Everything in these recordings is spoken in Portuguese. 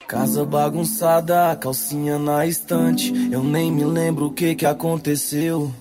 Casa bagunçada, calcinha na estante. Eu nem me lembro o que aconteceu.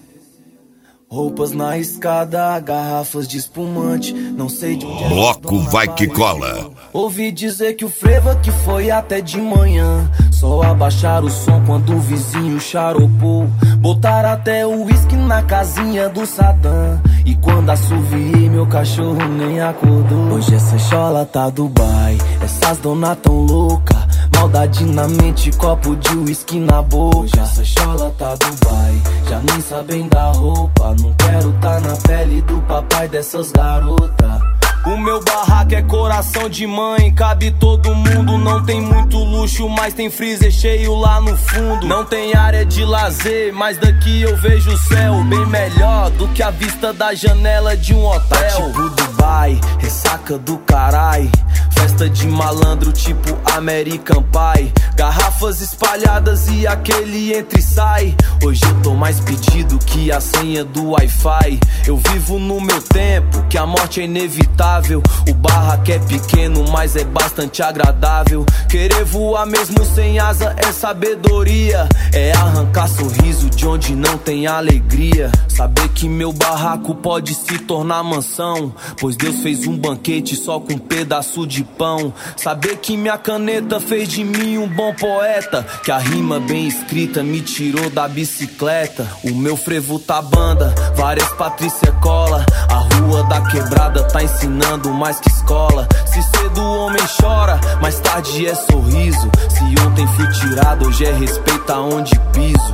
Roupas na escada, garrafas de espumante. Não sei de onde Bloco vai que cola. Ouvi dizer que o frevo que foi até de manhã. Só abaixar o som quando o vizinho charopou. Botar até o uísque na casinha do Saddam. E quando assoviei, meu cachorro nem acordou. Hoje essa chola tá Dubai, essas dona tão louca. Maldade na mente, copo de uísque na boca. Hoje essa chola tá Dubai, já nem sabem da roupa. Não quero tá na pele do papai dessas garotas. O meu barraco é coração de mãe, cabe todo mundo. Não tem muito luxo, mas tem freezer cheio lá no fundo. Não tem área de lazer, mas daqui eu vejo o céu bem melhor do que a vista da janela de um hotel. Tá tipo Dubai, ressaca do carai. Festa de malandro tipo American Pie. Garrafas espalhadas e aquele entra e sai. Hoje eu tô mais pedido que a senha do Wi-Fi. Eu vivo no meu tempo, que a morte é inevitável. O barraco é pequeno, mas é bastante agradável. Querer voar mesmo sem asa é sabedoria. É arrancar sorriso de onde não tem alegria. Saber que meu barraco pode se tornar mansão, pois Deus fez um banquete só com um pedaço de pão. Saber que minha caneta fez de mim um bom poeta, que a rima bem escrita me tirou da bicicleta. O meu frevo tá banda, várias Patrícia cola. A rua da quebrada tá ensinando mais que escola. Se cedo o homem chora, mais tarde é sorriso. Se ontem fui tirado, hoje é respeito aonde piso.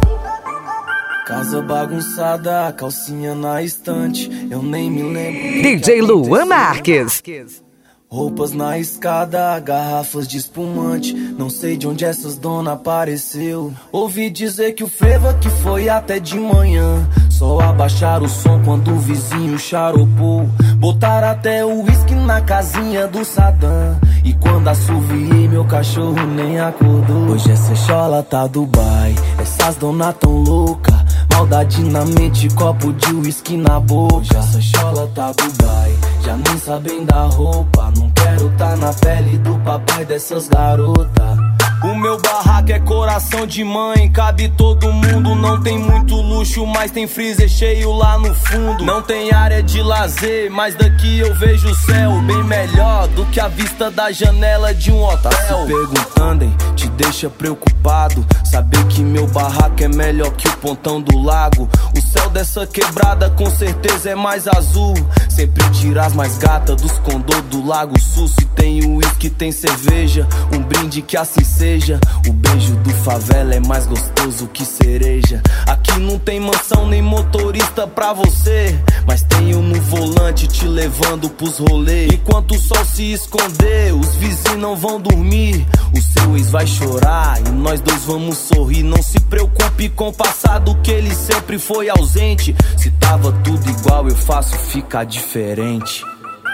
Casa bagunçada, calcinha na estante. Eu nem me lembro. DJ Luan Marques. Roupas na escada, garrafas de espumante. Não sei de onde essas dona apareceu. Ouvi dizer que o frevo que foi até de manhã. Só abaixar o som quando o vizinho charopou. Botar até o uísque na casinha do Saddam. E quando assoviei, meu cachorro nem acordou. Hoje essa chola tá Dubai, essas dona tão louca. Maldade na mente, copo de uísque na boca. Hoje essa chola tá Dubai, já nem sabem da roupa. Não quero tá na pele do papai dessas garotas. O meu barraco é coração de mãe, cabe todo mundo. Não tem muito luxo, mas tem freezer cheio lá no fundo. Não tem área de lazer, mas daqui eu vejo o céu bem melhor do que a vista da janela de um hotel. Tá se perguntando, hein? Te deixa preocupado saber que meu barraco é melhor que o pontão do lago. O céu dessa quebrada com certeza é mais azul. Sempre tira as mais gatas dos condô do Lago Sul. Se tem uísque, tem cerveja, um brinde que assim seja. O beijo do favela é mais gostoso que cereja. Aqui não tem mansão nem motorista pra você, mas tenho no volante te levando pros rolês. Enquanto o sol se esconder, os vizinhos não vão dormir. O seu ex vai chorar e nós dois vamos sorrir. Não se preocupe com o passado, que ele sempre foi ausente. Se tava tudo igual, eu faço ficar diferente.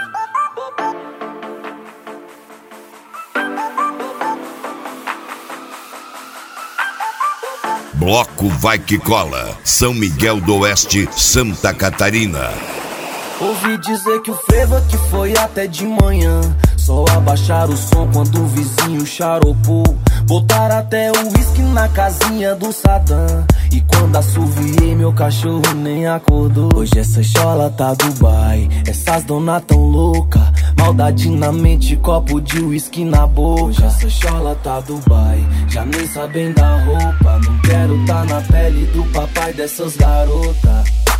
Bloco vai que cola. São Miguel do Oeste, Santa Catarina. Ouvi dizer que o frevo que foi até de manhã. Só abaixar o som quando o vizinho charopou. Botar até o uísque na casinha do Saddam. E quando assoviei, meu cachorro nem acordou. Hoje essa chola tá Dubai, essas dona tão louca. Maldade na mente, copo de uísque na boca. Hoje essa chola tá Dubai, já nem sabem da roupa. Não quero tá na pele do papai dessas garotas.